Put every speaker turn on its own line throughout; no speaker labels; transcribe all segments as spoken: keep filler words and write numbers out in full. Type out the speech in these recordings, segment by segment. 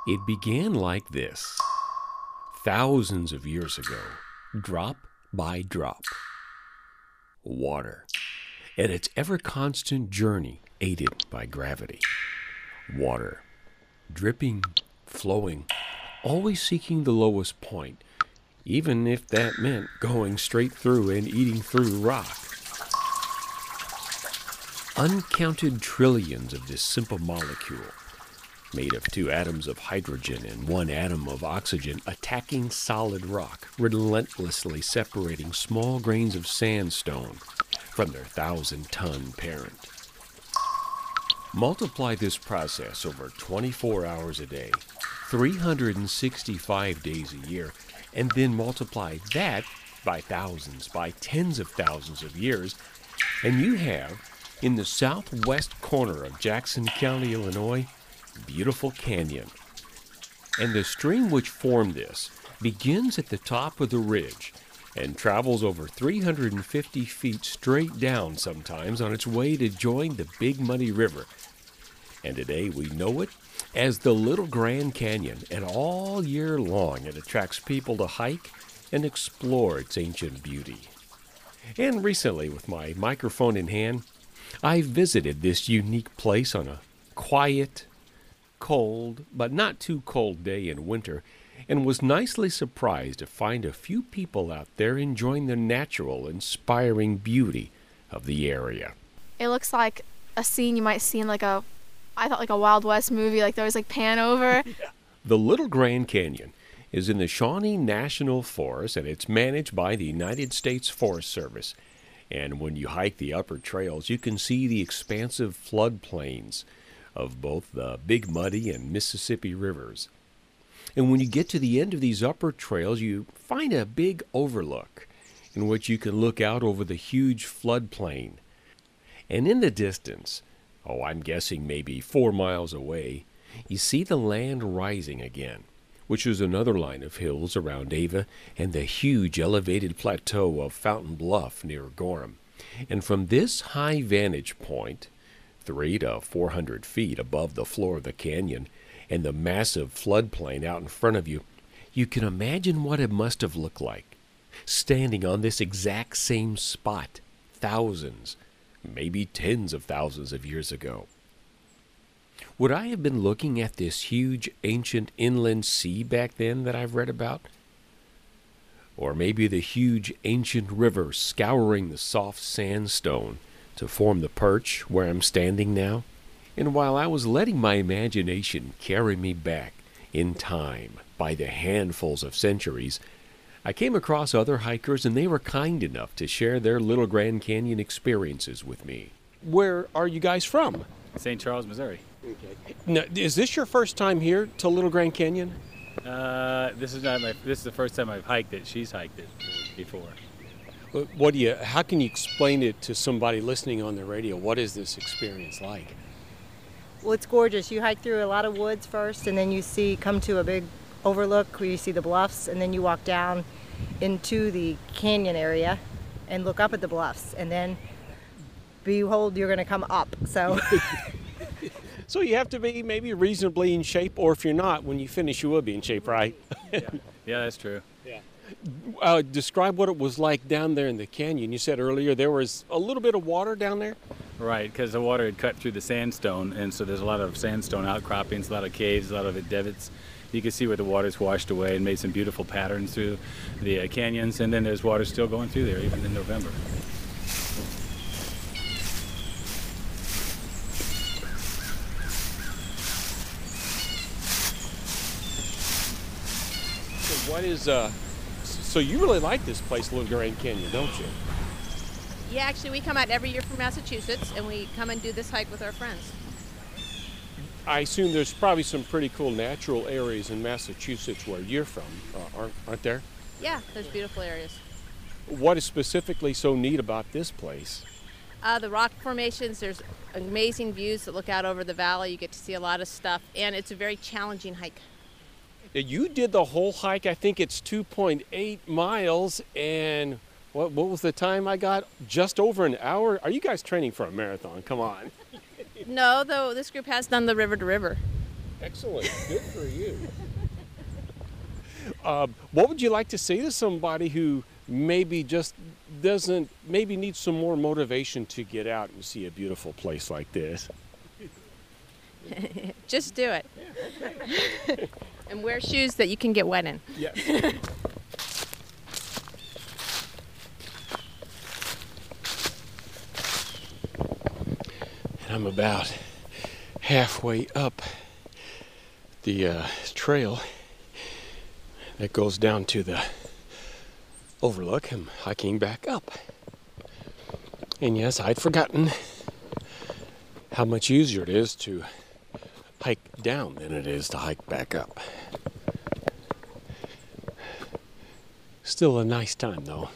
It began like this. Thousands of years ago, drop by drop, water, and its ever-constant journey aided by gravity. Water, dripping, flowing, always seeking the lowest point, even if that meant going straight through and eating through rock. Uncounted trillions of this simple molecule, made of two atoms of hydrogen and one atom of oxygen, attacking solid rock, relentlessly separating small grains of sandstone from their thousand-ton parent. Multiply this process over twenty-four hours a day, three hundred sixty-five days a year, and then multiply that by thousands, by tens of thousands of years, and you have, in the southwest corner of Jackson County, Illinois, Beautiful Canyon. And the stream which formed this begins at the top of the ridge and travels over three hundred fifty feet straight down sometimes on its way to join the Big Muddy River. And today we know it as the Little Grand Canyon, and all year long it attracts people to hike and explore its ancient beauty. And recently, with my microphone in hand, I visited this unique place on a quiet, cold, but not too cold day in winter, and was nicely surprised to find a few people out there enjoying the natural, inspiring beauty of the area.
It looks like a scene you might see in like a, I thought like a Wild West movie, like there was like pan over.
Yeah. The Little Grand Canyon is in the Shawnee National Forest, and it's managed by the United States Forest Service. And when you hike the upper trails, you can see the expansive floodplains of both the Big Muddy and Mississippi rivers. And when you get to the end of these upper trails, you find a big overlook in which you can look out over the huge floodplain. And in the distance, oh, I'm guessing maybe four miles away, you see the land rising again, which is another line of hills around Ava and the huge elevated plateau of Fountain Bluff near Gorham. And from this high vantage point, three to four hundred feet above the floor of the canyon, and the massive floodplain out in front of you, you can imagine what it must have looked like, standing on this exact same spot thousands, maybe tens of thousands of years ago. Would I have been looking at this huge ancient inland sea back then that I've read about? Or maybe the huge ancient river scouring the soft sandstone to form the perch where I'm standing now? And while I was letting my imagination carry me back in time by the handfuls of centuries, I came across other hikers, and they were kind enough to share their Little Grand Canyon experiences with me. Where are you guys from?
Saint Charles, Missouri.
Okay. Now, is this your first time here to Little Grand Canyon?
Uh, this is not my. This is the first time I've hiked it. She's hiked it before.
What do you? How can you explain it to somebody listening on the radio? What is this experience like?
Well, it's gorgeous. You hike through a lot of woods first, and then you see come to a big overlook where you see the bluffs, and then you walk down into the canyon area and look up at the bluffs, and then behold, you're going to come up. So.
So you have to be maybe reasonably in shape, or if you're not, when you finish, you will be in shape, right?
Yeah, yeah, that's true.
Yeah. Uh, describe what it was like down there in the canyon. You said earlier there was a little bit of water down there?
Right, because the water had cut through the sandstone, and so there's a lot of sandstone outcroppings, a lot of caves, a lot of divots. You can see where the water's washed away and made some beautiful patterns through the uh, canyons, and then there's water still going through there, even in November.
What is, uh, so you really like this place, Little Grand Canyon, don't you?
Yeah, actually, we come out every year from Massachusetts, and we come and do this hike with our friends.
I assume there's probably some pretty cool natural areas in Massachusetts where you're from, uh, aren't, aren't there?
Yeah, there's beautiful areas.
What is specifically so neat about this place?
Uh, the rock formations, there's amazing views that look out over the valley. You get to see a lot of stuff, and it's a very challenging hike.
You did the whole hike. I think it's two point eight miles, and what, what was the time I got? Just over an hour? Are you guys training for a marathon? Come on.
No, though, this group has done the river to river.
Excellent. Good for you. Uh, what would you like to say to somebody who maybe just doesn't, maybe needs some more motivation to get out and see a beautiful place like this?
Just do it. And wear shoes that you can get wet in.
Yes. And I'm about halfway up the uh, trail that goes down to the overlook. I'm hiking back up. And yes, I'd forgotten how much easier it is to hike down than it is to hike back up. Still a nice time though.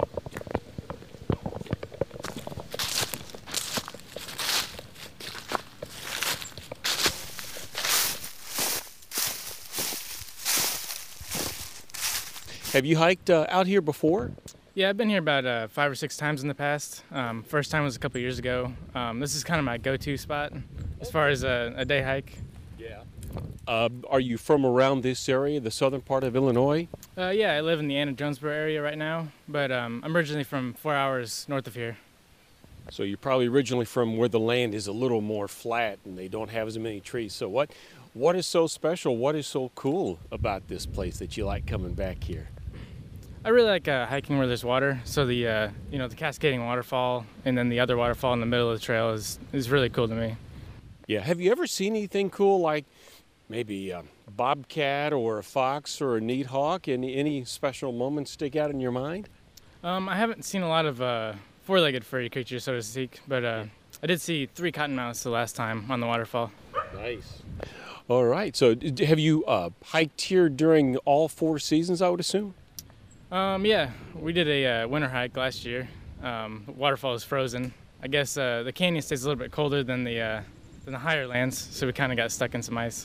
Have you hiked uh, out here before?
Yeah, I've been here about uh, five or six times in the past. Um, first time was a couple years ago. Um, this is kind of my go-to spot as far as a, a day hike.
Yeah. Uh, are you from around this area, the southern part of Illinois?
Uh, yeah, I live in the Anna Jonesboro area right now, but um, I'm originally from four hours north of here.
So you're probably originally from where the land is a little more flat and they don't have as many trees. So what, what is so special? What is so cool about this place that you like coming back here?
I really like uh, hiking where there's water. So the uh, you know the cascading waterfall and then the other waterfall in the middle of the trail is is really cool to me.
Yeah. Have you ever seen anything cool like maybe a bobcat or a fox or a needhawk? Any any special moments stick out in your mind?
Um, I haven't seen a lot of uh, four-legged furry creatures, so to speak, but uh, I did see three cottonmouths the last time on the waterfall.
Nice. All right. So d- have you uh, hiked here during all four seasons, I would assume?
Um, yeah, we did a uh, winter hike last year. Um, the waterfall is frozen. I guess uh, the canyon stays a little bit colder than the uh, than the higher lands, so we kind of got stuck in some ice.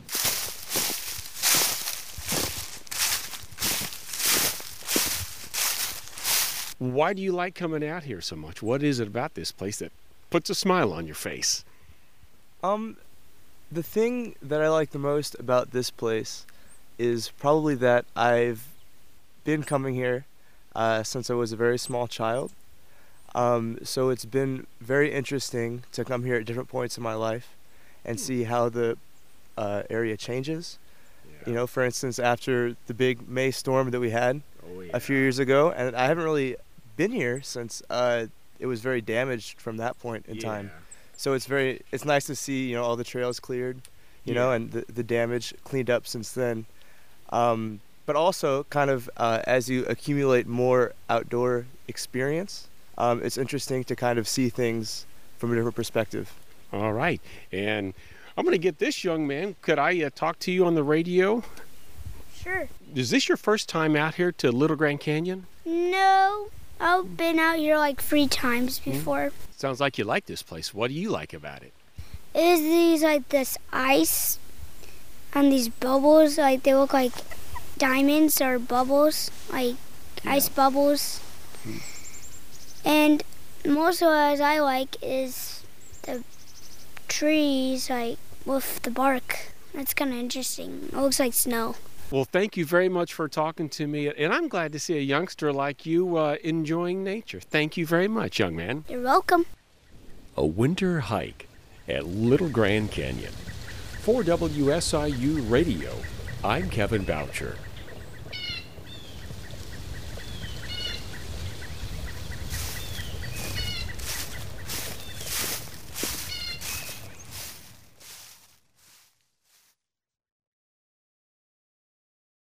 Why do you like coming out here so much? What is it about this place that puts a smile on your face?
Um, the thing that I like the most about this place is probably that I've been coming here uh, since I was a very small child. Um, so it's been very interesting to come here at different points in my life and see how the uh, area changes. Yeah. You know, for instance, after the big May storm that we had oh, yeah. a few years ago, and I haven't really been here since uh, it was very damaged from that point in yeah. time. So it's very, it's nice to see, you know, all the trails cleared, you yeah. know, and the, the damage cleaned up since then. Um, but also kind of uh, as you accumulate more outdoor experience, um, it's interesting to kind of see things from a different perspective.
All right. And I'm going to get this young man. Could I uh, talk to you on the radio?
Sure.
Is this your first time out here to Little Grand Canyon?
No. I've been out here like three times before.
Mm-hmm. Sounds like you like this place. What do you like about it?
It is these like this ice and these bubbles. Like they look like diamonds or bubbles, like yeah. ice bubbles. Hmm. And most of what I like is the trees, like with the bark. That's kind of interesting. It looks like snow.
Well, thank you very much for talking to me, and I'm glad to see a youngster like you uh, enjoying nature. Thank you very much, young man.
You're welcome.
A winter hike at Little Grand Canyon. For W S I U Radio, I'm Kevin Boucher.